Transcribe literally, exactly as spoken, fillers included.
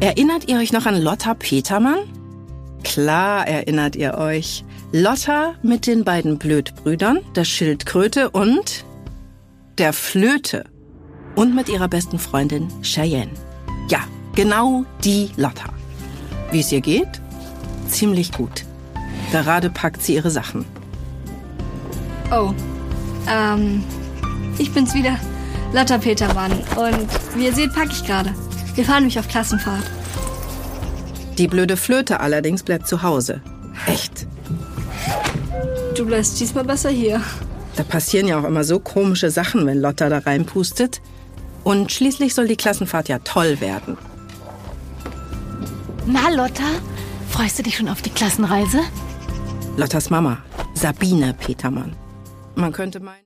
Erinnert ihr euch noch an Lotta Petermann? Klar erinnert ihr euch. Lotta mit den beiden Blödbrüdern, der Schildkröte und der Flöte. Und mit ihrer besten Freundin Cheyenne. Ja, genau die Lotta. Wie es ihr geht? Ziemlich gut. Gerade packt sie ihre Sachen. Oh, ähm, ich bin's wieder, Lotta Petermann. Und wie ihr seht, packe ich gerade. Wir fahren nämlich auf Klassenfahrt. Die blöde Flöte allerdings bleibt zu Hause. Echt. Du bleibst diesmal besser hier. Da passieren ja auch immer so komische Sachen, wenn Lotta da reinpustet. Und schließlich soll die Klassenfahrt ja toll werden. Na, Lotta, freust du dich schon auf die Klassenreise? Lottas Mama, Sabine Petermann. Man könnte meinen...